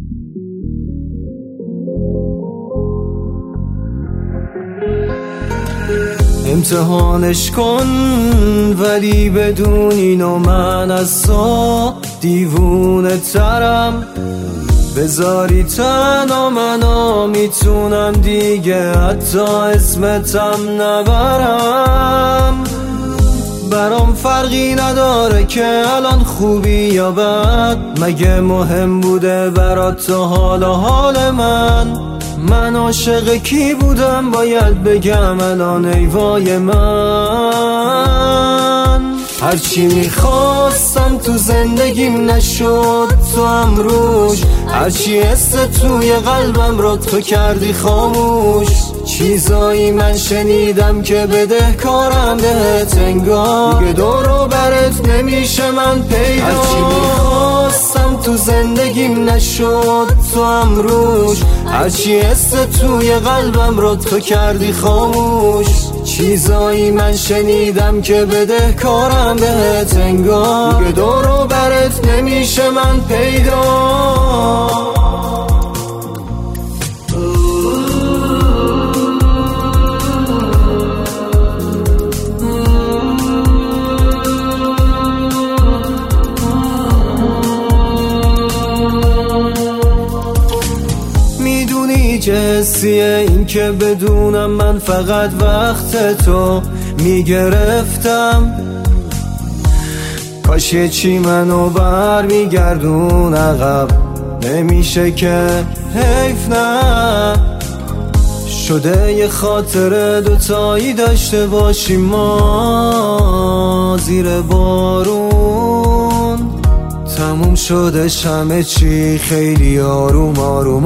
امتحانش کن ولی بدون اینو من از تو دیوونه ترم. بذاری تنها منو میتونم دیگه حتی اسمتم نبرم. برام فرقی نداره که الان خوبی یا بد، مگه مهم بوده برات تو حال من عاشق کی بودم باید بگم الان ای وای من. هرچی میخواستم تو زندگیم نشد تو هم روش، هرچی حس توی قلبم رو تو کردی خاموش. چیزایی من شنیدم که بدهکارم بهت، انگار دیگه دور و برت نمیشه من پیدا. هرچی میخواستم تو زندگیم نشد تو هم روش، هرچی حس توی قلبم رو تو کردی خاموش. چیزایی من شنیدم که بدهکارم بهت، انگار دیگه دور و برت نمیشه من پیدا. چه حسیه این که بدونم من فقط وقت تو میگرفتم. کاش یه چی منو بر میگردون عقب، نمیشه که حیف نه شده یه خاطر دوتایی داشته باشیم ما زیر بارون. تموم شدش همه چی خیلی آروم آروم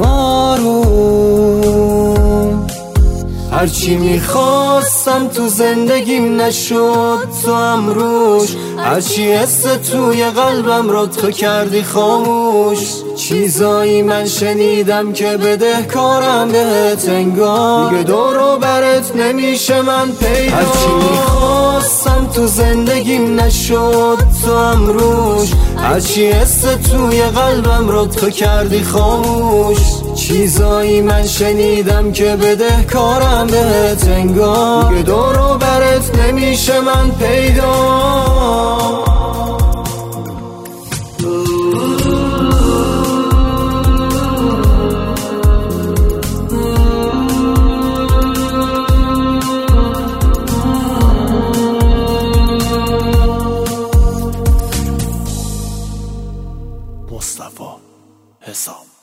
آروم. هرچی میخواستم تو زندگیم نشد تو هم روش، هرچی حس توی قلبم رو تو کردی خاموش. چیزایی من شنیدم که بدهکارم بهت، انگار دیگه دور و برت نمیشه من پیدا. هرچی میخواستم تو زندگیم نشد تو هم روش، هرچی حس توی قلبم رو تو کردی خاموش. چیزایی من شنیدم که بدهکارم بهت، انگار دیگه دور و برت نمیشه من پیدا. مصطفی حسام.